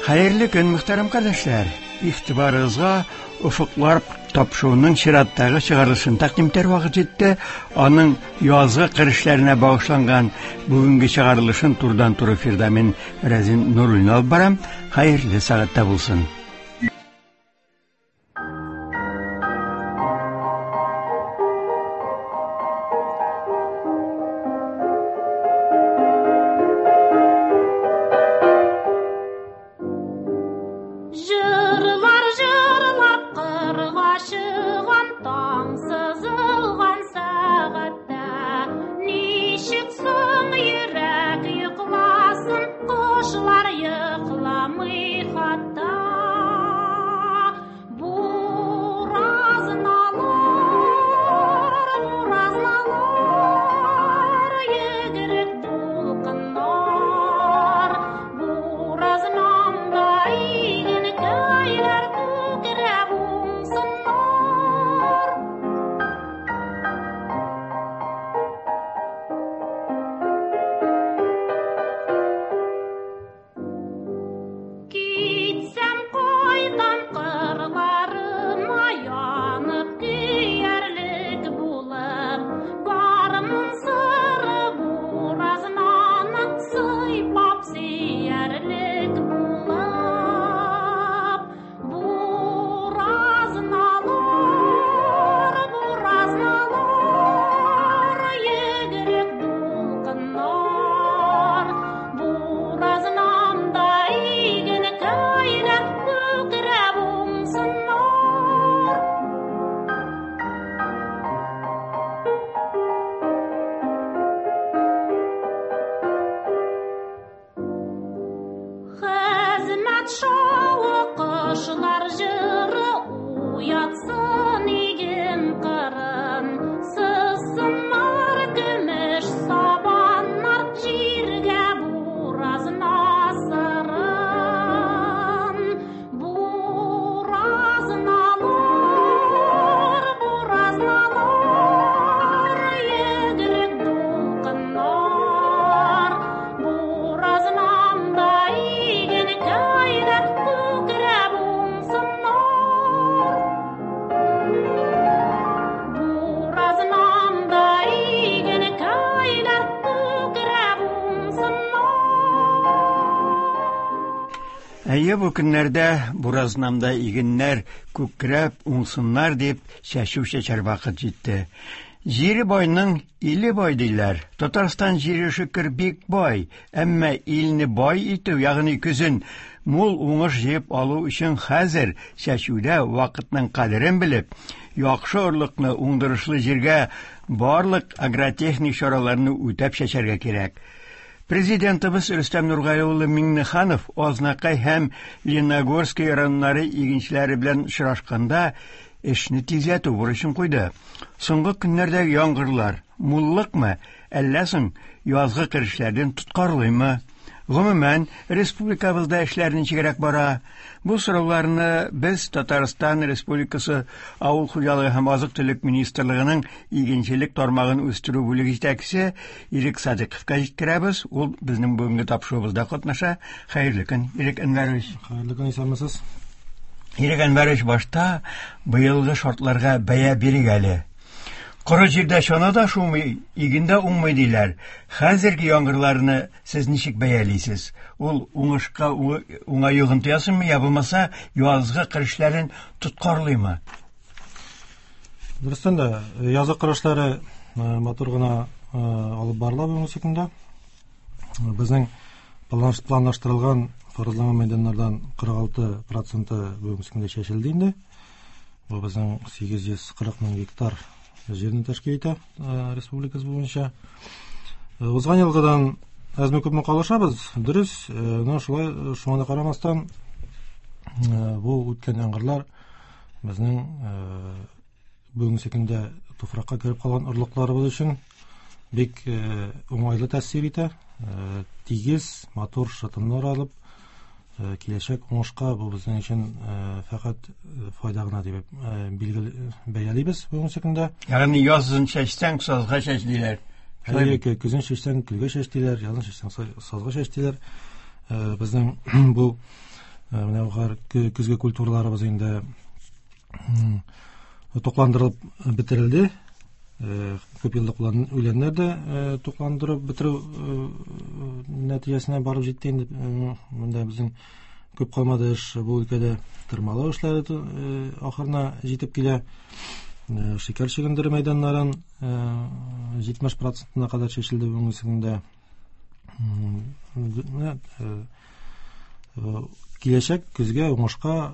Хәерле көн, мөхтәрәм кардәшләр. Игътибарыгызга Уфуклар тапшыруның чираттагы чыгарылышын тәкъдим итәр вакыт җитте. Аның язгы кирешләренә багышланган бүгенге чыгарылышын турыдан-туры эфирда мин Разин Нуруллин алып барам. Хәерле сәгатьтә булсын. Бу көннәрдә Буразнамда игеннәр күкрәп уңсыннар дип чәчү чәчәр вакыт җитте. Җире байның иле бай диләр. Татарстан җире шөкер бик бай, әмма илне бай итү, ягъни көзен мул уңыш җыеп алу өчен хәзер чәчүдә вакытның кадерен белеп, яхшы орлыкны уңдырышлы җиргә барлык агротехник чараларны үтәп чәчәргә кирәк. Президентыбыз Рөстәм Нургай улы Миңнеханов Азнакай һәм Леногорский районнары игенчеләре белән очрашканда эшне тизләтү бурычын куйды. Соңгы көннәрдәге яңгырлар муллыкмы, әллә соң язгы кирешләрдән тоткарлыймы? Гомумән, республикабызда эшләр ничегрәк бара? Бу сорауларны без Татарстан Республикасы Авыл хуҗалыгы һәм азык-төлек министрлыгының игенчелек тармагын үстерү бүлеге җитәкчесе Ирек Садыйковка җиткерәбез. Ул безнең бүгенге тапшыруыбызда катнаша. Хәерле көн, Ирек Әнвәрович. Хәерле көн, исәнмесез? Ирек Әнвәрович, башта быелгы шартларга бәя бирик әле. Коры җирдә чана да шумый, игендә уңмый диләр. Хәзерге яңгырларны сез ничек бәялисез? Ул уңышка уңай йогынты ясыймы, я булмаса язгы кирешләрен тоткарлыймы? Дөрестән дә, язгы кирешләре матур гына алып барыла бүгенге секундда. Безнең планлаштырылган фаразланган мәйданнардан 46% бүгенге секундда чәчелде инде. Бу безнең 840 мең гектар җирне тәшкил итә республикабыз буенча. Узган елгыдан әзме-күпме калышабыз, дөрес, шулай, шуңа карамастан бу үткән яңгырлар безнең бүгенге секундда туфракка кереп калган орлыкларыбыз өчен бик уңайлы тәэсир итә. Тигез, матур шатыннар алып, киләчәк уңышка бу безнең өчен фақат файда гына дип бәялибез бүгенге секундда. Ягъни язын чәчсәң, сазга чәчлиләр. Көзен чәчсәң, көлгә чәчлиләр, язын чәчсәң, сазга чәчлиләр. Безнең бу менә көзге культураларыбыз инде токландырылып бетерилде. Көп еллык үләннәр дә токландырып бетерү нәтиҗәсенә барып җитте инде. Монда безнең көп калмады эш бу өлкәдә тырмалау эшләре ахырына җитеп килә. Шикәр чөгендере мәйданнарын 70%-на кадәр чәчелде бүгенге көндә. Киләчәк көзгә уңышка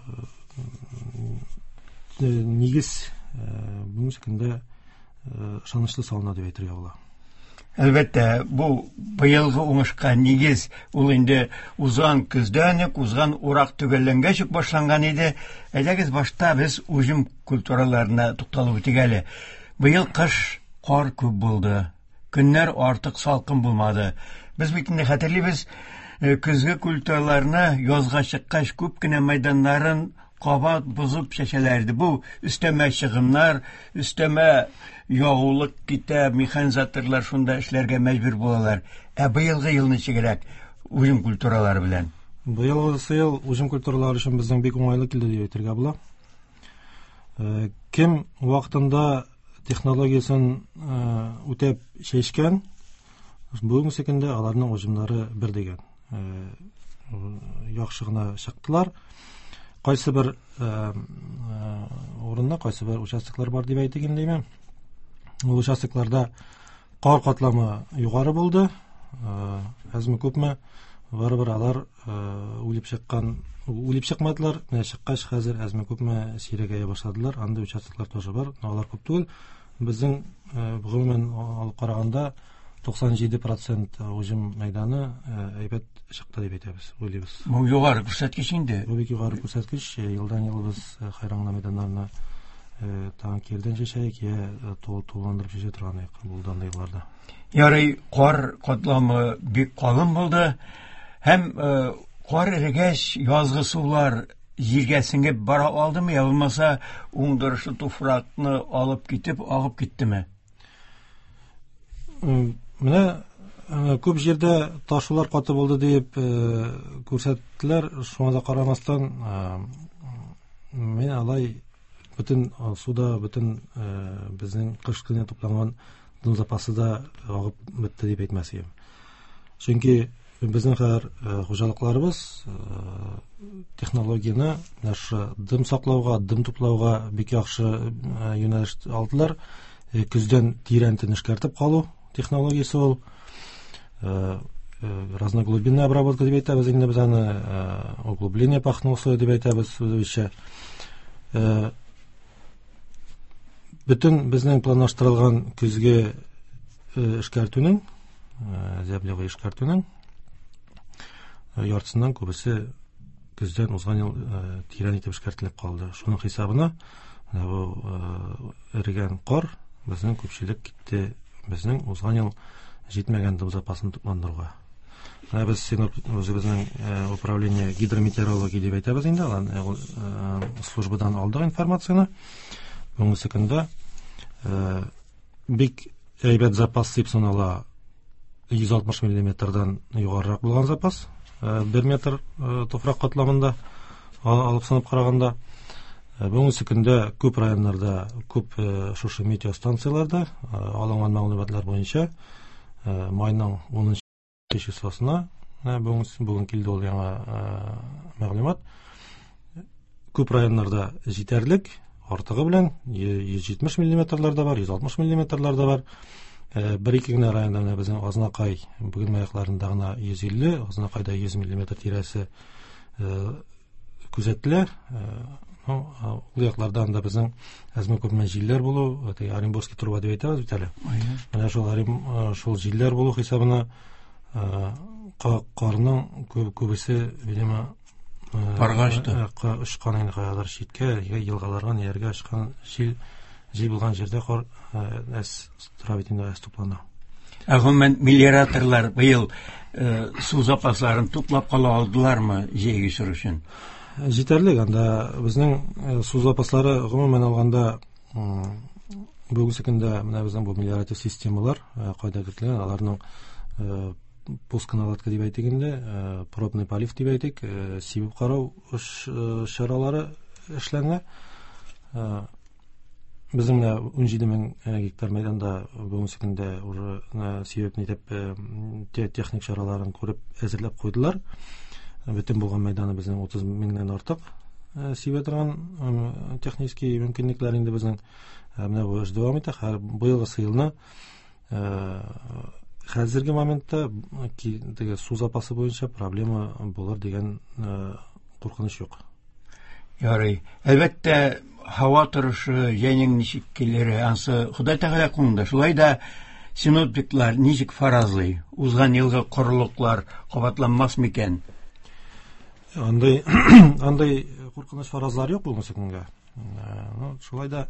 нигез бүгенге көндә ышанычлы салына дип әйтергә була. Әлбәттә, бу быелгы уңышка нигез ул инде узган көздән үк, узган урак төгәлләнгәч үк башланган иде. Әйдәгез башта без уҗым культураларына тукталып үтик әле. Быел кыш кар күп булды. Көннәр артык салкын булмады. Без бит инде хәтерлибез, көзге культураларны язга чыккач күп кенә мәйданнарын кабат бозып чәчәләрде. Бу өстәмә чыгымнар, өстәмә ягулык китә, механизаторлар шунда эшләргә мәҗбүр булалар. Быелгы ел ничегрәк уҗым культуралары белән? Быелгы ел уҗым культуралары өчен безнең бик уңайлы килде дип әйтергә була. Кем вакытында технологиясын үтәп чәчкән, бүгенге көндә аларның уҗымнары бер дигән. Яхшы гына чыктылар. Кайсы бер урында, кайсы бер участоклар бар дип әйтик инде. Ул участокларда кар катламы югары булды. Әзме күпме барыбер алар үлеп чыкмадылар. Чыккач хәзер әзме күпме сирәгәя башладылар. Анда участоклар тоже бар, алар күп түгел. Безнең гомумән алып караганда 97% уҗым мәйданы әйбәт чыкты дип әйтәбез, уйлыйбыз. Бу югары күрсәткеч инде. Бу бик югары күрсәткеч. Елдан-ел без хайраңна мәйданнарына танкердән чәчәек, туландырып чәчә торган булган елларда. Ярый, кар катламы бик калын булды. Һәм кар эрегәч язгы сулар җиргә сеңеп бара алдымы, я булмаса уңдырышлы туфракны алып китеп агып киттеме? Менә күп җирдә ташулар каты булды дип күрсәттеләр. Шуңа да карамастан мен алай бөтен суда, бөтен безнең кыш көне тупланган дым запасы да агып бетте дип әйтмәс идем. Чөнки безнең хәзер хуҗалыкларыбыз технологияны дым саклауга, дым туплауга бик яхшы юнәлеш алдылар. Көздән тирәнтен эшкәртеп калу технологиясе ул. Разноглубинная обработка дип әйтәбез инде без аны, углубление пахнулся дип әйтәбез үзебезчә. Бөтен безнең планлаштырылган көзге эшкәртүнең, зәблегы эшкәртүнең яртысыннан күбесе көздән узган ел тирән итеп эшкәртелеп калды. Шуның хисабына бу эрегән кар безнең күпчелек китте, безнең узган ел җитмәгән дым запасын тупландыруга. Без безнең управление гидрометеорологии дип әйтәбез инде, службадан алдык информацияны. Бүгенге көндә бик әйбәт запас дип санала 160 мм-дан югарырак булган запас. 1 метр туфрак катламында алып санап караганда, бүгенге көндә күп районнарда, күп шушы метеостанцияларда алынган мәгълүматлар буенча майның 10 числосына, бүген килде ул яңа мәгълүмат, күп районнарда җитәрлек, артыгы белән 170 мм-ларда бар, 160 мм-ларда бар. Бер-ике генә районда безнең Азнакай бүген маякларында гына 150, Азнакайда 100 мм тирәсе күзәтелә. Ул яклардан да безнең әзме күпме җилләр булу, Оренбургский труба дип әйтәбез бит әле. Менә шул җилләр булу хисабына карның күбесе, видимо, паргашты. Очкан инде каядыр читкә, елгаларга, нигәргә очкан җил булган җирдә кар тора бит инде туплана. Гомумән мелиораторлар быел су запасларын туплап кала алдылармы җәйге сөрү өчен? Җитәрлек. Анда безнең су запаслары гомумән алганда бүгенге көндә менә безнең бу мелиоратив системалар кайда кертелгән, аларның пусконаладка дип әйтик инде, пробный полив дип әйтик, сибеп карау чаралары эшләнә. Безнең 17,000 гектар мәйданда бүгенге көндә уже сибеп нитеп техник чараларын күреп әзерләп куйдылар. Бөтен булган мәйданы безнең 30,000-дән артык сибә торган технический мөмкинлекләр инде безнең менә бу эш дәвам итә. Быелгы елны хәзерге моментта теге су запасы буенча проблема булыр дигән куркыныч юк. Ярый. Әлбәттә, һава торышы, җәйнең ничек килере, ансы Ходай Тәгалә кулында. Шулай да синоптиклар ничек фаразлый? Узган елгы корылыклар кабатланмас микән? Андай куркыныч фаразлар юк булмаса көнгә. Шулай да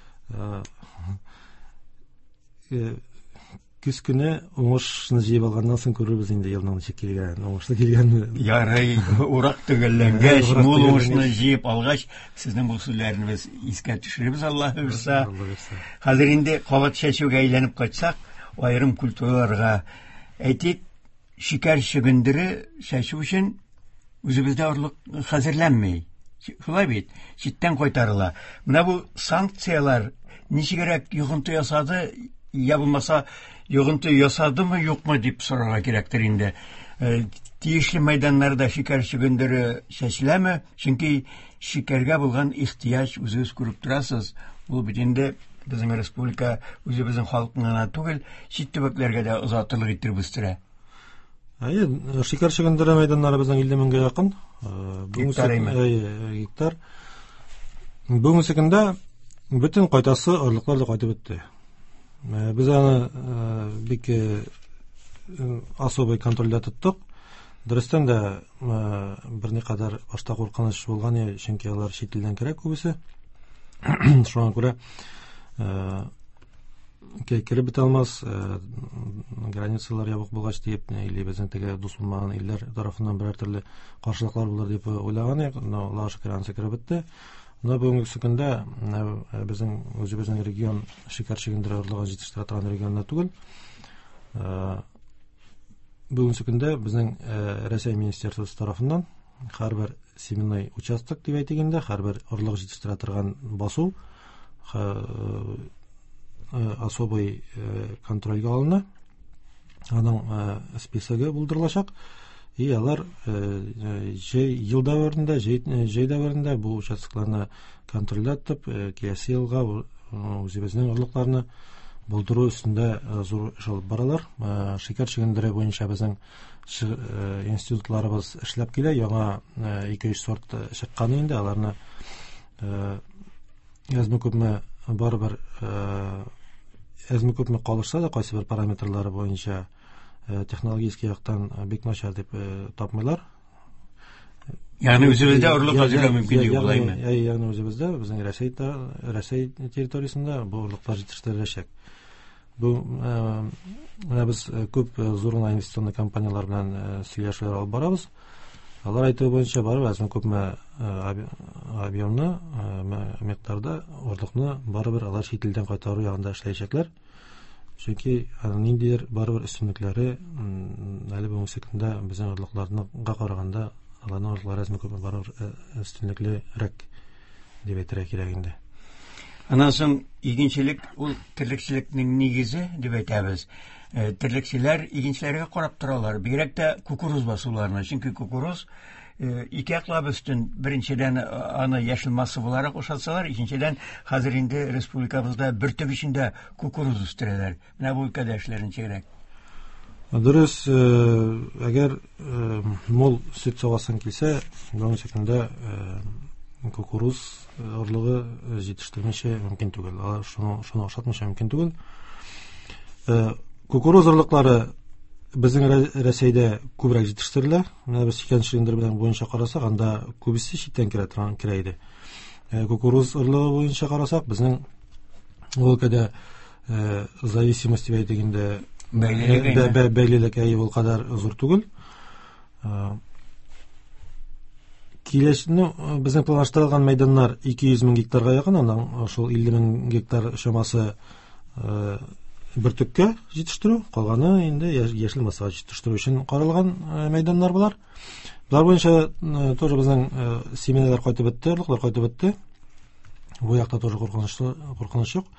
күз көне уңышны җыеп алганнан соң күрербез инде елның ничек килгән, уңышлы килгәнне. Ярый, урак төгәлләнгәч, мул уңышны җыеп алгач, сезнең бу сүзләрегез искә төшеребез, Аллаһ бирсә. Хәзер инде кабат чәчүгә әйләнеп кайтсак, аерым культураларга әйтик, шикәр чөгендере чәчү өчен үзебездә орлык хәзерләнмәй. Шулай бит, читтән кайтарыла. Менә бу санкциялар ничегрәк йогынты ясады, я булмаса йогынты ясадымы, юкмы дип сорарга кирәктер инде. Тиешле мәйданнарда шикәр чөгендере чәчеләме? Чөнки шикәргә булган ихтияҗ үзегез күреп торасыз. Ул бит инде безнең республика үзебезнең халкына түгел, чит төбәкләргә дә озатылык иттереп үстерә. Шикәр чөгендере мәйданнары безнең 50,000-гә якын. Гектар. Бүгенге көндә бөтен кайтасы орлыклар да кайтып бетте. Без аны бик особый контрольдә тоттык. Дөрестән дә берникадәр башта куркыныч булган, чөнки алар чит илдән кирәк күбесе. Шуңа күрә киреп бетә алмас, границалар ябык булгач дип, или безнең теге дус булмаган илләр тарафыннан берәр төрле каршылыклар булыр дип уйлаган идек. Алар шикәрансы киреп бетте. Но бүгенге көндә безнең үзебезнең регион шикәр чөгендере орлыгын җитештерә торган регионда түгел. Бүгенге көндә безнең Россия министерствосы тарафыннан һәрбер семенной участок дип әйтгәндә, һәрбер орлык җитештерә торган басу особый контрольгә алына. Аның списогы булдырылачак. И алар ел дәверендә бу участокларны контрольдә итеп, киләсе елга үзебезнең орлыкларны булдыру өстендә зур эш алып баралар. Шикәр чөгендере буенча безнең институтларыбыз эшләп килә. Яңа 2-3 сорт чыккан инде. Аларны әзме-күпме барыбер әзме-күпме калышса да, кайсы бер параметрлары буенча технологик яктан бик начар дип тапмыйлар. Ягъни үзебездә орлык хәзерләү мөмкинлеге булаймы? Ягъни үзебездә, безнең Россия территориясендә бу орлыклар җитештереләчәк. Бу без күп зур инвестицион компаниялар белән сөйләшүләр алып барабыз. Алар әйтү буенча барыбер әзме-күпме объемны, миктарда орлыкны барыбер алар чит илдән кайтару ягында эшләячәкләр. Чөнки ниндидер барыбер өстенлекләре әле бүгенге көндә безнең орлыкларга караганда аларның орлыклары әзме-күпме барыбер өстенлеклерәк дип әйтергә кирәк инде. Аннан соң игенчелек ул терлекчелекнең нигезе дип әйтәбез. Терлекчеләр игенчеләргә карап торалар. Бигрәк тә кукуруз басуларына. Чөнки кукуруз ике яклап өстен. Беренчедән аны яшел масса буларак ушатсалар, икенчедән хәзер инде республикабызда бер төп ичендә кукуруз үстерәләр. Менә бу өлкәдә эшләрен чигрәк. Дөрес, әгәр мул сөт савасын килсә, бүгенге көндә кукуруз орлыгы җитештермичә мөмкин түгел. Шуны ошатмыйча мөмкин түгел. Кукуруз орлыклары безнең Россиядә күбрәк җитештерелә. Менә без икенче чөгендер белән буенча карасак, анда күбесе читтән кирә иде. Кукуруз орлыгы буенча карасак, безнең өлкәдә зависимость дип әйтгәндә бәйлелек ул кадәр зур түгел. Безнең планлаштырылган мәйданнар 200,000 гектарга якын, аннан шул 50,000 гектар чамасы бөртеккә җитештерү, калганы инде яшел массага җитештерү өчен каралган мәйданнар булар. Булар буенча тоже безнең семьялар кайтып бетте, орлыклар кайтып бетте. Бу якта тоже куркыныч юк.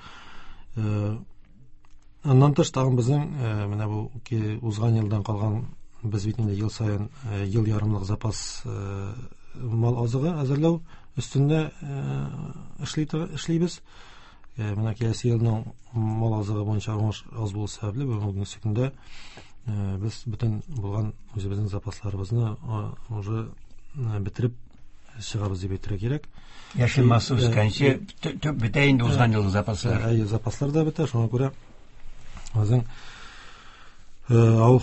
Аннан тыш тагын безнең менә бу узган елдан калган, без бит инде ел сайын ел ярымлык запас мал азыгы әзерләү өстендә эшлибез. Менә киләсе елның мал азыгы буенча аз булу сәбәпле бүгенге көндә без бөтен булган үзебезнең запасларыбызны уже битереп чыгабыз дип әйтергә кирәк. Яшел масса үскәнче бетә инде узган елгы запаслар. Запаслар да бетә, шуңа күрә безнең авыл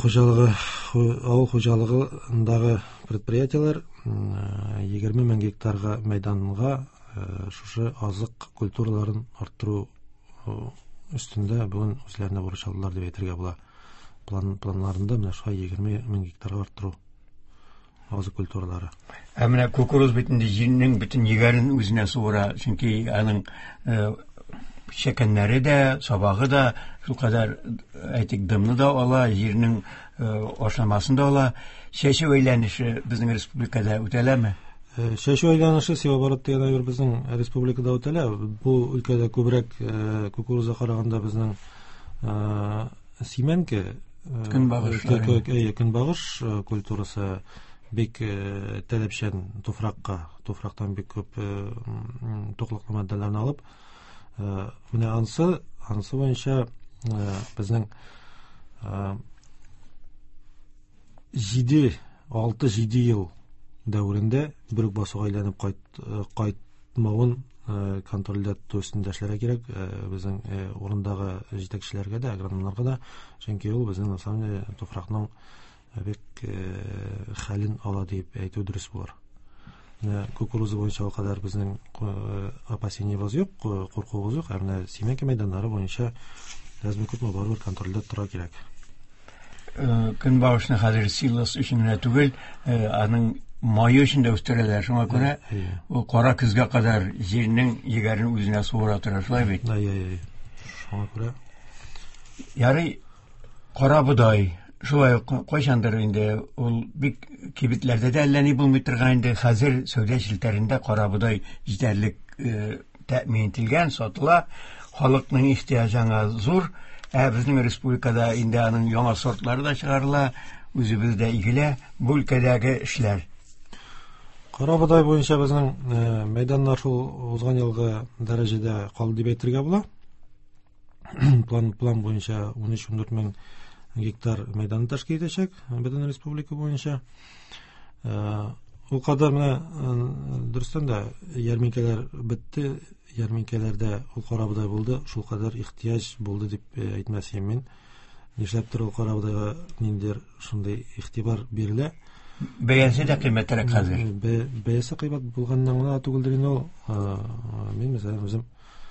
хуҗалыгындагы предприятиеләр 20 мең гектарга мәйданга шушы азык культураларын арттыру өстендә бүген үзләренә бурыч алдылар дип әйтергә була. Планнарында менә шулай 20 мең гектарга арттыру азык культуралары. Менә кукуруз битендә җирнең бөтен егәрен үзенә суыра, чөнки аның шәкәннәре дә, сабагы да шул кадәр әйтик дымны да ала, җирнең ашламасын да ала. Чәчү әйләнеше безнең республикада үтәләме? Чәчү әйләнеше Севабарат дигән безнең республикада үтәлә. Бу өлкәдә күбрәк кукурузга караганда безнең симәнке, көнбагыш культурасы бик таләпчән туфрактан бик күп туклыклы матдәләрне алып, менә ансы буенча безнең 6-7 ел дәврендә бөрек басуга әйләнеп кайтмавын контрольдә төстендә эшләргә кирәк безнең урындагы җитәкчеләргә дә, агрономнарга да, чөнки ул безнең на самом деле туфракның бик хәлен ала дип әйтү дөрес булыр. Кукуруза буенча ул кадәр безнең опасениябыз юк, куркуыбыз юк, әмма семья мәйданнары буенча ләзми күпме барыбер контрольдә тора кирәк. Көнбагышны хәзер силос өчен генә түгел, аның майы өчен дә үстерәләр. Шуңа күрә ул кара көзгә кадәр җирнең егәрен үзенә суыра тора, шулай бит. Шуңа күрә ярый кара будай шулай кайчандыр инде ул бик кибетләрдә дә әллә ни булмый торган инде, хәзер сәүдә челтәрендә кара будай җитәрлек тәэмин ителгән, сатыла, халыкның ихтыяҗы зур. Безнең республикада инде аның яңа сортлары да чыгарыла, үзебездә игелә, бу өлкәдәге эшләр. Кара будай буенча безнең мәйданнар шул узган елгы дәрәҗәдә калды дип әйтергә була. План буенча 13-14 мең гектар мәйдан тәшкил итәчәк бөтен республика буенча. Ул кадәр менә дөрестән дә ярминкәләр бетте, ярминкәләрдә ул кара будай булды, шул кадәр ихтыяҗ булды дип әйтмәсем мин. Нишләптер ул кара будайга ниндидер шундый игътибар бирелә. Бәясе дә кыйммәтрәк хәзер. Бәясе кыйммәт булганнан гына түгелдер инде ул. Мин мәсәлән үзем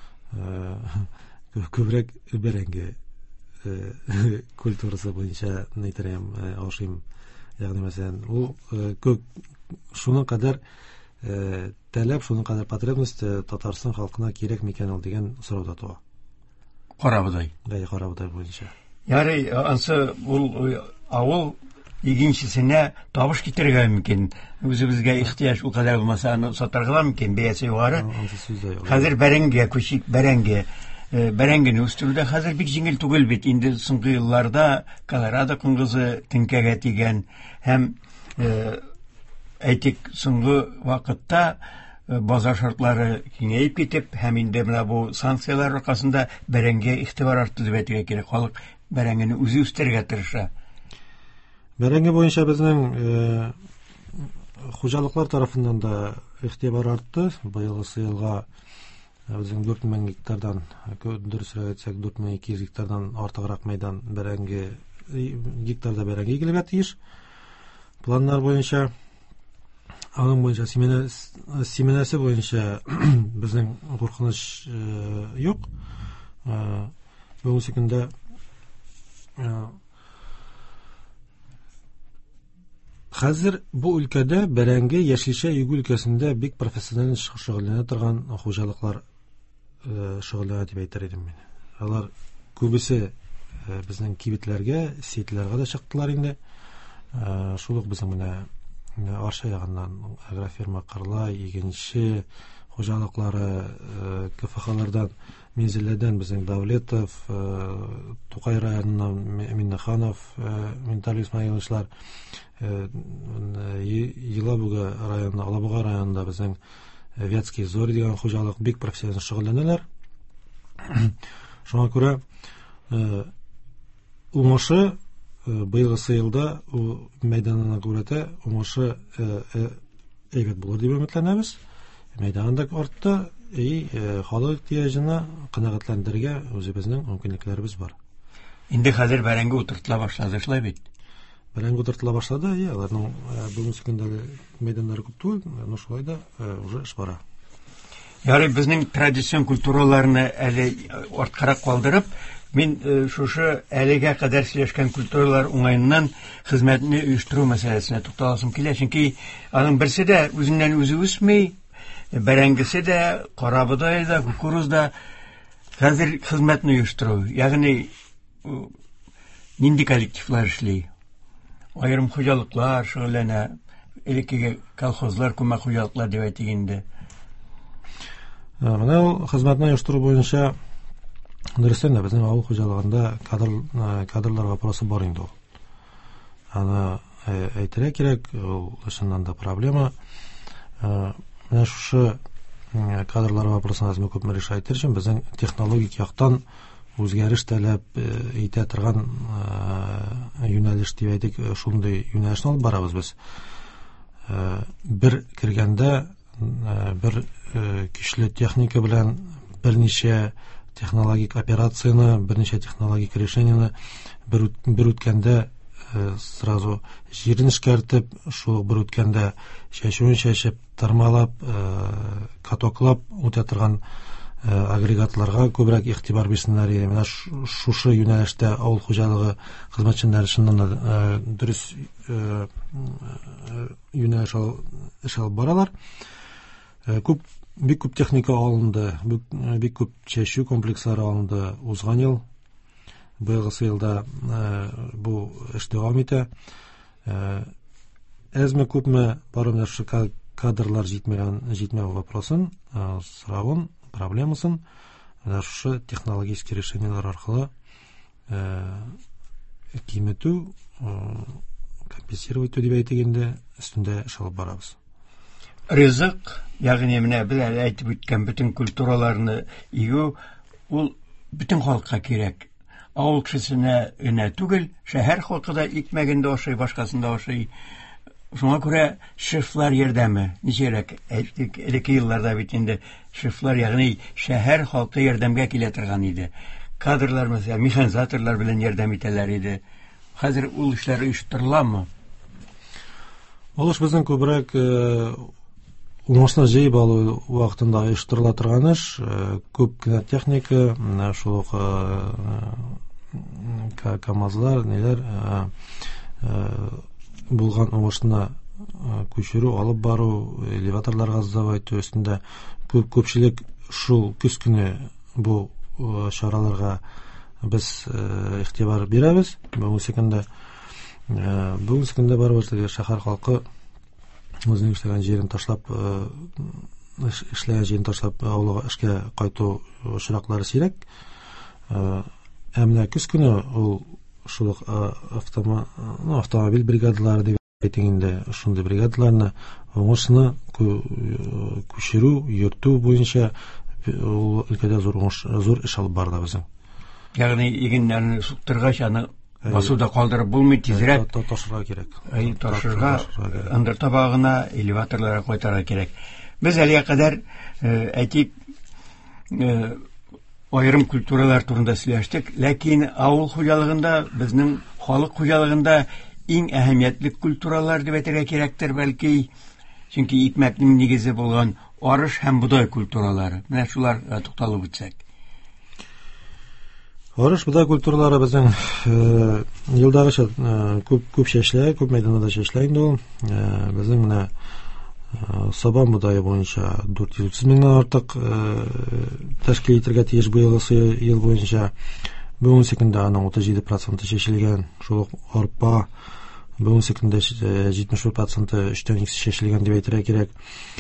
күбрәк бәрәңге культурасы буенча әйтәм, ашыйм. Ягъни мәсәлән, ул шуның кадәр таләп, шуның кадәр потребность Татарстан халкына кирәк микән ул дигән сорау да туа. Кара будай. Кара будай буенча. Ярый, ансы ул авыл игенчесенә табыш китерергә мөмкин. Үзебезгә ихтыяҗ ул кадәр булмаса, аны сатарга мөмкин, бәясе югары. Хәзер бәрәңгә күчик, бәрәңгене үстерүдә хәзер бик җиңел түгел бит. Инде соңгы елларда Колорадо коңгызы теңкәгә тигән һәм әйтик соңгы вакытта базар шартлары киңәйеп китеп, һәм инде менә бу санкциялар аркасында бәрәңгә игътибар артты дип әйтергә кирәк. Халык бәрәңгене үзе үстергә тырыша. Бәрәңге буенча безнең хуҗалыклар тарафыннан да игътибар артты. Быелгы елга безнең 4 мең гектардан, дөресрәк әйтсәк 4200 гектардан артыграк мәйдан бәрәңге гектарда бәрәңге игелгә тиеш. Планнар буенча аның буенча семенәсе буенча безнең куркыныч юк. Бүгенге көндә хәзер бу өлкәдә бәрәңге яшелчә игү өлкәсендә бик профессиональ шөгыльләнә торган хуҗалыклар шөгыльләнә дип әйтер идем мин. Алар күбесе безнең кибетләргә, сетләргә да чыктылар инде. Шул ук безнең менә Арча ягыннан агроферма Кырлай, Игенче хуҗалыклары, КФХлардан, Мензелләдән безнең Давлетов, Тукай районыннан Миннеханов, Минталь Исмаиловчлар, Елабуга районында, Алабуга районында безнең Вятский Зори дигән хуҗалык бик профессиональ шөгыльләнәләр. Шуңа күрә уңышы быелгы елда мәйданына күрә уңышы әйбәт булыр дип өметләнәбез. Мәйдан да артты, халык ихтыяҗына канәгатьләндерергә үзебезнең мөмкинлекләребез бар. Инде хәзер бәрәңге утыртыла башлады, шулай бит. Бәрәңге утыртыла башлады, аларның бүгенге көндә мәйданнары күп түгел, но шулай да уже эш бара. Ярый, безнең традицион культураларны әле арткарак калдырып, мин шушы әлегә кадәр сөйләшкән культуралар уңайыннан хезмәтне оештыру мәсьәләсенә тукталасым килә, чөнки аның берсе дә үзеннән үзе үсми, бәрәңгесе дә, карабыдай да, кукуруз да хәзер хезмәтне оештыру. Ягъни нинди коллективлар эшли? Аерым хуҗалыклар шөгыльләнә, элеккеге колхозлар, күмәк хуҗалыклар дип әйтик инде. Менә ул хезмәтне оештыру буенча дөрестән дә безнең авыл хуҗалыгында кадрлар вопросы бар инде ул. Аны әйтергә кирәк, ул чыннан да проблема. Менә шушы кадрлар вопросын әзме күпме решать өчен безнең технологик яктан үзгәреш таләп итә торган юнәлеш дип әйтик, шундый юнәлешне алып барабыз без. Бер кергәндә бер көчле техника белән берничә технологик операцияны, берничә технологик решениены бер үткәндә сразу җирен эшкәртеп, шул бер үткәндә чәчүен чәчеп, тырмалап, катоклап үтә торган агрегатларга күбрәк игътибар бирсеннәр. Менә шушы юнәлештә авыл хуҗалыгы хезмәтчеләре шуннан да дөрес юнәлеш алып баралар. Бик күп техника алынды, бик күп чәчү комплекслары алынды узган ел. Быелгы елда бу эш дәвам итә. Әзме күпме барымда шу кадрлар җитмәү вопросын, соравын, проблемасын шу технологик решениелар аркылы киметү, компенсировать дип әйтик инде, өстендә эш алып барабыз. Ризык, ягъни менә без әйтеп үткән бөтен культураларны игү, ул бөтен халыкка кирәк. Авыл кешесенә генә түгел, шәһәр халкы да икмәгендә ашый, башкасында ашый. Шуңа күрә шефлар ярдәме, ничәрәк элекке елларда бит инде шефлар, ягъни шәһәр халкы ярдәмгә килә торган иде. Кадрлар, мәсәлән, механизаторлар белән ярдәм итәләр иде. Хәзер ул эшләр оештырыламы? Ул эш безнең күбрәк уңышны җыеп алу вакытында оештырыла торган эш. Күп кенә техника, шул КАМАЗлар, неләр булган уңышны күчерү, алып бару, элеваторларга сдавать өстендә күпчелек шул көз көне бу чараларга без игътибар бирәбез. Бүгенге көндә барыбыз шәһәр халкы үзенең эшләгән җирен ташлап, эшләгән җирен ташлап авылга эшкә кайту очраклары сирәк. Менә көз көне ул шул автомобиль бригадалары дип әйтик инде, шундый бригадаларны уңышны күчерү, йөртү буенча ул өлкәдә зур эш алып бара безнең. Ягъни игеннәрне суктыргач, аны басуда калдырып булмый, тизрәк ташырга кирәк. Ташырга, андыр табагына, элеваторларга кайтарга кирәк. Без әлегә кадәр әйтик, аерым культуралар турында сөйләштек, ләкин авыл хуҗалыгында, безнең халык хуҗалыгында иң әһәмиятле культуралар дип әйтергә кирәктер, бәлки, чөнки икмәкнең нигезе булган арыш һәм будай культуралары. Менә шулар тукталып үтсәк. Арыш, будай культуралары безнең елдагыча күп чәчләр, күп мәйданда чәчләр инде ул. Безнең менә Сабан будайы буенча 430 меңнән артык тәшкил итәргә тиеш быелгы ел буенча. Бүгін секунда аның 37% шешілген, шул арпа бүгін секунда 70% 3-тен 2 шешілген деп әйтергә кирәк.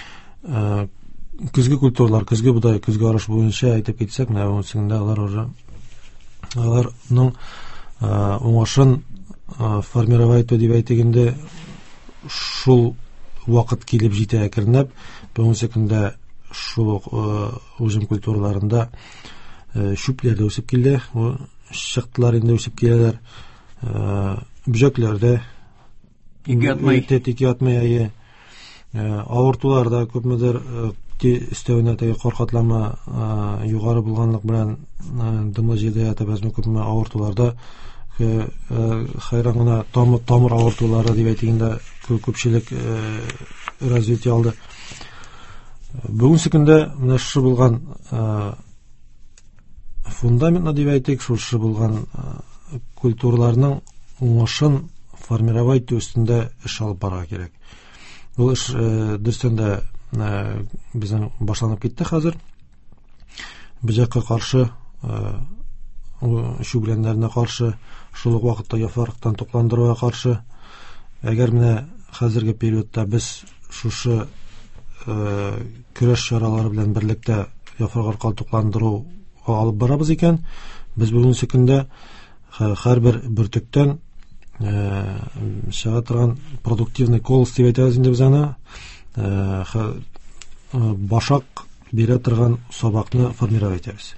Көзге культуралар, көзге будай, көзге арыш буенча әйтеп китсәк, менә бүгін секунда аларның уңышын формировать дип әйтгәндә шул вакыт килеп җитә әкренләп. Бүгін секунда шул уҗым культураларында шүпләр дә үсеп килде, шыктылар инде үсеп киләләр. Бөҗәкләрдә ике атмый авыртуларда күпмедер өстәвенә теге каркатлама югары булганлык белән дымлы җирдә ятып күпме авыртуларда хайран гына тамыр авыртулары дип әйтгәндә күпчелек развитие алды. Бүгенге көндә менә шу булган фундаментны дип әйтик, шу булган культураларның уңышын формировать өстендә эш алып барырга кирәк. Бу эш дөрестән безнең башланып китте хәзер. Бөҗәккә каршы, шүгрәннәренә каршы, шул ук вакытта яфрактан тукландыруга каршы. Әгәр менә хәзерге периодта без шушы көрәш чаралары белән берлектә яфрак тукландыру алып барабыз икән, без бүгенге көндә һәрбер бөртектән чыга торган продуктивный колос дип әйтәбез инде без аны, башак бирә торган сабакны формировать итәбез.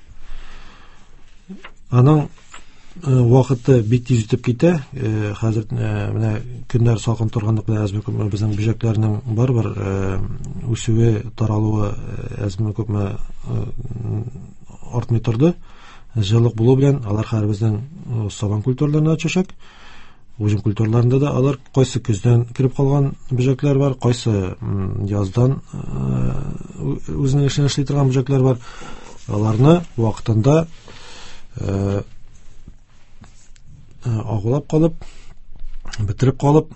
Аның вакыты бик тиз үтеп китә. Хәзер менә көннәр салкын торганлык белән безнең бөҗәкләрнең бар үсүе, таралуы күпме артмый торды. Җылык булу белән алар һәрбезнең сабан культураларына чәчәк. Уҗым культураларында да алар кайсы көздән кирип калган бөҗәкләр бар, кайсы яздан үзенең эшен эшли торган бөҗәкләр бар. Аларны вакытында агулап калып, битереп калып,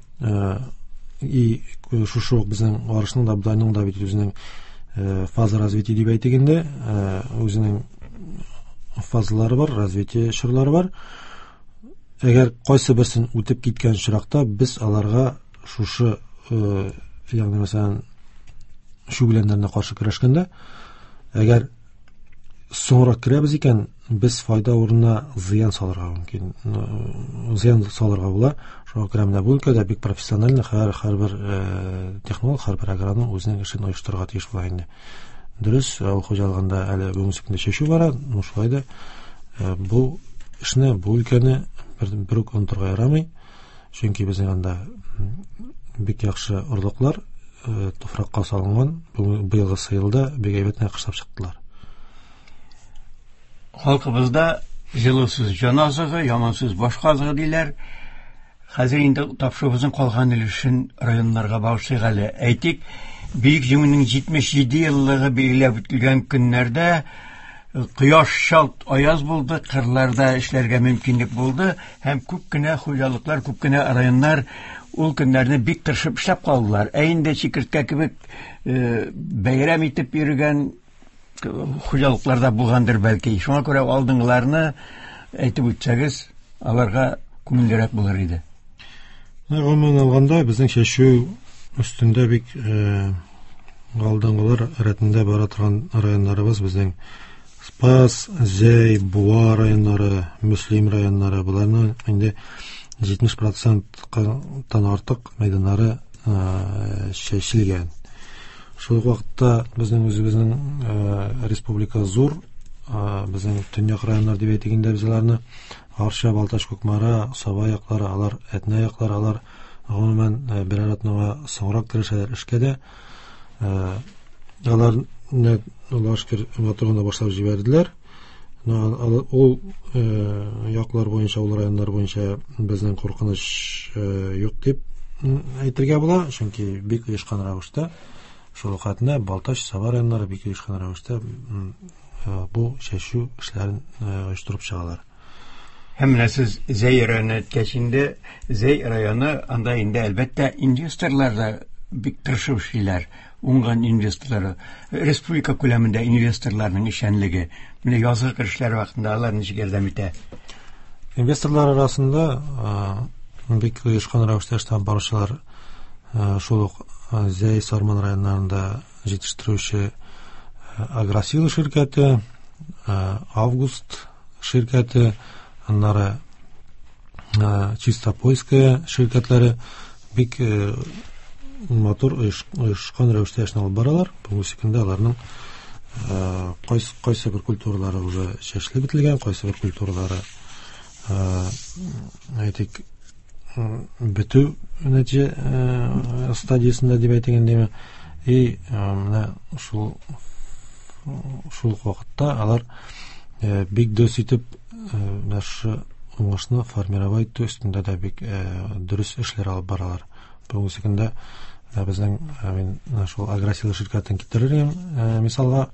шушы безнең арышның да, будайның да бит үзенең фаза развития дип әйтгәндә, үзенең фазалары бар, развитие чорлары бар. Әгәр кайсы берсен үтеп киткән чиракта без аларга шушы, ягъни мәсәлән, шүгләннәренә каршы көрәшкәндә, әгәр соңрак керәбез икән, без файда урынына зыян салырга мөмкин. Зыян салырга була. Шуңа күрә менә бу өлкәдә бик профессиональ һәрбер технолог, һәрбер агроном үзенең эшен оештырырга тиеш була инде. Дөрес, ул хуҗалыгында әле бүгенге көндә чәчү бара, шулай да бу эшне, бу өлкәне бер үк онтырга ярамый. Чөнки безнең анда бик яхшы орлыклар туфракка салынган, быелгы сыелда бик әйбәт кышлап чыктылар. Халкыбызда җылысыз җан азыгы, ямансыз башка азыгы диләр. Хәзер инде тапшырыбызның калган өлешен районнарга багышлыйк әле. Әйтик, Бөек җиңүнең 77 еллыгы билгеләп үтелгән көннәрдә кояш шалт аяз булды, кырларда эшләргә мөмкинлек булды һәм күп кенә хуҗалыклар, күп кенә районнар ул көннәрне бик тырышып эшләп калдылар. Инде чикерткә кебек бәйрәм итеп йөргән хуҗалыкларда булгандыр бәлки. Шуңа күрә алдыңгыларны әйтеп үтсәгез, аларга күңеллерәк булыр иде. Гомумән алганда безнең чәчү өстендә бик алдыңгылар рәтендә бара торган районнарыбыз безнең Спас, Зәй, Буа районнары, Мөслим районнары, буларның инде 70%-тан артык мәйданнары чәчелгән. Шул вакытта безнең үзебезнең республика зур, безнең төньяк районнар дип әйтгәндә без аларны Арча, Балтач, Кукмара, Саба яклары, алар Әтнә яклары, алар гомумән бер аратнага соңрак керешәләр эшкә дә. Алар Лашкер матурында башлап җибәрделәр. Ул яклар буенча, ул районнар буенча безнең куркыныч юк дип әйтергә була, чөнки бик оешкан рәвештә шул вакытта Балтач, Саба районнары бик оешкан рәвештә бу чәчү эшләрен оештырып чыгалар. Һәм менә сез Зәй районы әйткәчендә, Зәй районы анда инде әлбәттә инвесторлар да бик тырышып эшлиләр. уңган инвесторлары, республика күләмендә инвесторларның ишәнлеге, менә язгы кирешләр вакытында алар ничек ярдәм итә? Инвесторлар арасында бик оешкан рәвештә эшләп баручылар шул ук Зәй Сарман районнарында җитештерүче Агросила ширкәте, Август ширкәте, аннары Чистопольская ширкәтләре бик матур оешкан рәвештә эшне алып баралар. Бүгенге көндә аларның кайсы бер культуралары уже чәчле бетелгән, кайсы бер культуралары әйтик бетү нәтиҗә стадиясендә дип әйтгәндәме, и менә шул вакытта алар бик дөс итеп нашы уңышны формировать итү өстендә дә бик дөрес эшләр алып баралар. Бүгенге көндә безнең мин шул Агросила ширкәтен китерергә мисалга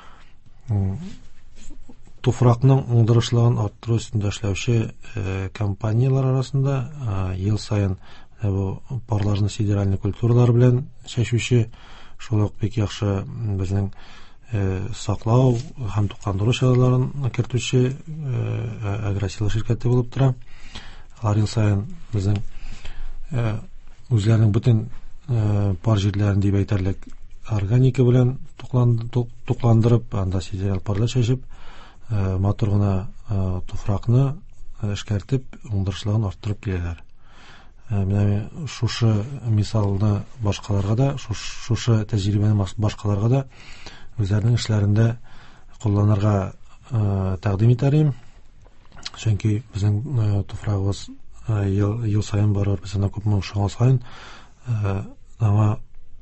туфракның уңдырышлыгын арттыру өстендә эшләүче компаниялар арасында ел сайын бу парларны федераль культуралар белән чәчүче шул ук бик яхшы безнең саклау һәм тукландыру чараларын кертүче Агросила ширкәте булып тора. Алар ел сайын безнең үзләренең бөтен пар җирләрен дип әйтерлек органика белән тукландырып, анда федераль парлар чәчеп, матур гына туфракны эшкәртеп, уңдырышлыгын арттырып киләләр. Менә шушы мисалны башкаларга да, шушы тәҗрибәне башкаларга да үзләренең эшләрендә кулланырга тәкъдим итәрим. Чөнки безнең туфрагыбыз ел сайын барыр, безнең күпме шуңа сайын аңа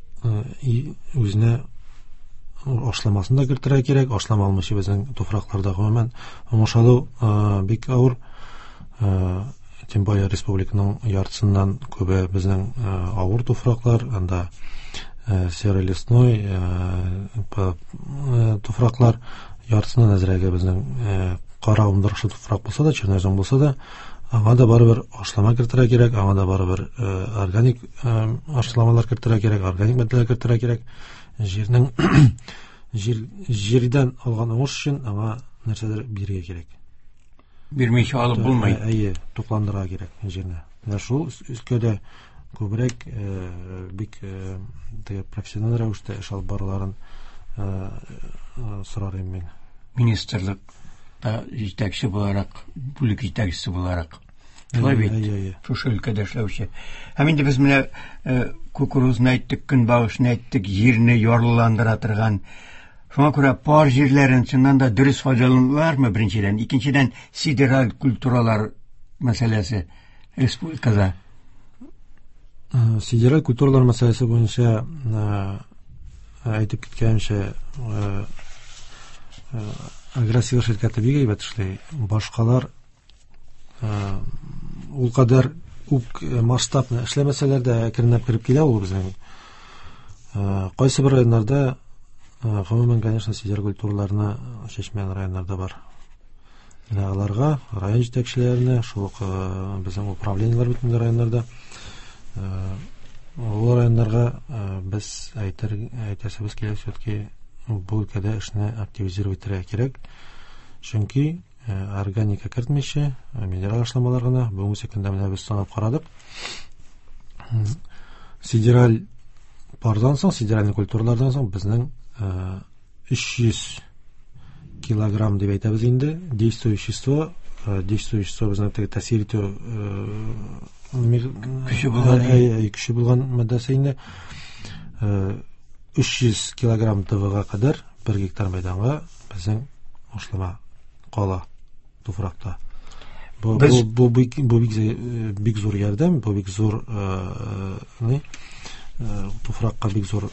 үзенә ашламасын да кертергә кирәк. Ашлама алмыйча безнең туфракларда гомумән уңышлау бик авыр. Тем более республиканың яртысыннан күбе безнең авыр туфраклар, анда серый лесной туфраклар яртысыннан әзрәге безнең кара уңдырышлы туфрак булса да, чернозем булса да, аңа да барыбер ашлама кертергә кирәк, аңа да барыбер органик ашламалар кертергә кирәк, органик матдәләр кертергә кирәк. Җирдән алган уңыш өчен аңа нәрсәдер бирергә кирәк. Бирмичә алып булмый. Әйе, тукландырырга кирәк җирне. Менә шул үскәдә күбрәк бик профессиональ рәвештә эш алып баруларын сорарым мин. Министрлыкта җитәкче буларак, бүлек җитәкчесе буларак. Шулай бит. Шушы өлкәдә эшләүче. Һәм инде без менә кукурузны әйттек, көнбагышны әйттек, җирне ярлыландыра торган. Шуңа күрә пар җирләрен чыннан да дөрес файдаланалармы беренчедән, икенчедән федераль культуралар мәсьәләсе республикада. Федераль культуралар мәсьәләсе буенча әйтеп киткәнчә Агросила ширкәте бик әйбәт эшли. Башкалар ул кадәр үк масштабны эшләмәсәләр дә әкренләп кирип килә ул безнең. Кайсы бер районнарда гомумән, конечно, федераль культураларны чәчмәгән районнарда бар. Менә аларга, район җитәкчеләренә, шул ук безнең управлениелар бөтен районнарда, ул районнарга без әйтәсебез килә, все-таки бу өлкәдә эшне активизировать итәргә кирәк. Чөнки органика кертмичә, минераль ашламалар гына бүгенге көндә менә без санап карадык. Федераль пардан соң, федераль культуралардан соң безнең 300 килограмм дип әйтәбез инде. Действующество безнең тәэсир итү көче булган матдәсе инде 300 килограмм ТВ-га кадәр 1 гектар мәйданга безнең ашлама кала туфракта. Бу бик зур ярдәм, бу бик зур туфракка бик зур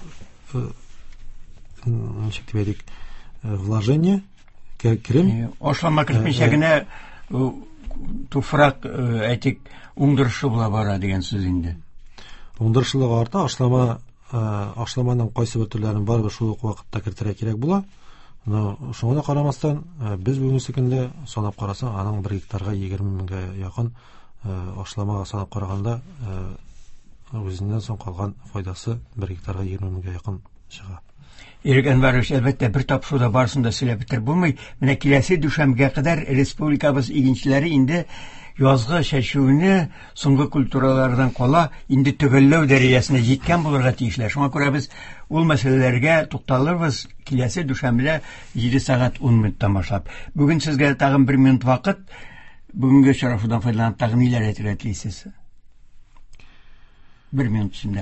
ничек дип әйтик, вложение, керем. Ашлама кертмичә генә туфрак әйтик уңдырышы була бара дигән сүз инде. Уңдырышлыгы арта, ашламаның кайсы бер төрләрен барыбер шул ук вакытта кертергә кирәк була. Шуңа да карамастан, без бүгенге көндә санап карасаң, аның 1 гектарга 20 меңгә якын ашламага санап караганда, үзеннән соң калган файдасы 1 гектарга 20 меңгә якын чыга. Ирек Әнвәрович, әлбәттә, бер тапшыруда барысын да сөйләп бетереп булмый. Менә киләсе дүшәмбегә кадәр республикабыз игенчеләре инде язгы чәчүне соңгы культуралардан кала инде төгәлләү дәрәҗәсенә җиткән булырга тиешләр. Шуңа күрә без ул мәсьәләләргә тукталырбыз киләсе дүшәмбедә 7 сәгать 10 минуттан башлап. Бүген сезгә тагын 1 минут вакыт. Бүгенге очрашудан файдаланып тагын ниләр әйтергә телисез? 1 минут эчендә.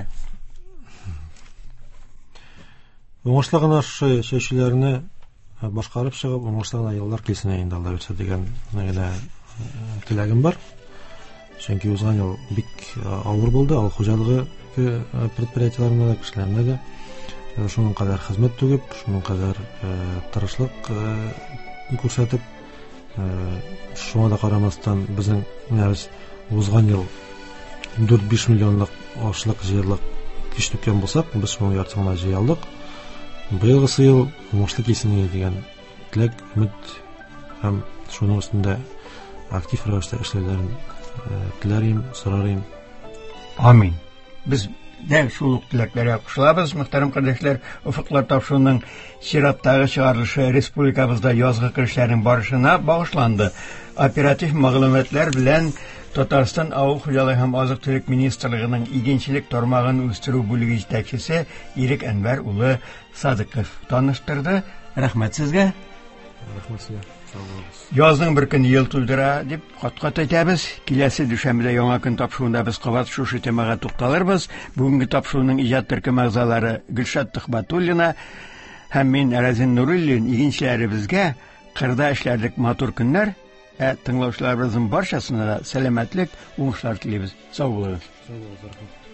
Уңышлы гына чәчүләрне башкарып чыгып, уңышлы гына еллар килсен инде Алла бирсә дигән генә теләгем бар. Чөнки узган ел бик авыр булды, ал хуҗалыгы предприятиеләрендә дә, кешеләрендә дә. Шуның кадәр хезмәт түгеп, шуның кадәр тырышлык күрсәтеп, шуңа да карамастан безнең узган ел 4-5 миллионлык ашлык җырлык кич түккән булсак, без шуның яртысын гына җыя алдык. Быелгысы ел уңышлы килсен дигән теләк, өмет һәм шуның өстендә актив рәвештә эшләүләрен теләрим, сорарым. Амин. Без дә шул ук теләкләргә кушылабыз, мөхтәрәм кардәшләр. Офыклар тапшыруның чираттагы чыгарылышы республикабызда язгы кешеләрнең барышына багышланды. Оператив мәгълүматлар белән Татарстан Авыл хуҗалыгы һәм азык-төлек министрлыгының игенчелек тармагын үстерү бүлеге җитәкчесе Ирек Әнвәр улы Садыков таныштырды. Рәхмәт сезгә. Рәхмәт сезгә. Язның бер көн ел туйдыра дип кат-кат әйтәбез. Киләсе дүшәмбедә яңа көн тапшыруында без кабат шушы темага тукталырбыз. Бүгенге тапшыруның иҗат төркем әгъзалары Гөлшат Төхбәтуллина һәм мин Әразин Нуруллин игенчеләребезгә кырда эшләрлек матур көннәр, тыңлаучыларыбызның барчасына да сәламәтлек, уңышлар телибез. Сау булыгыз.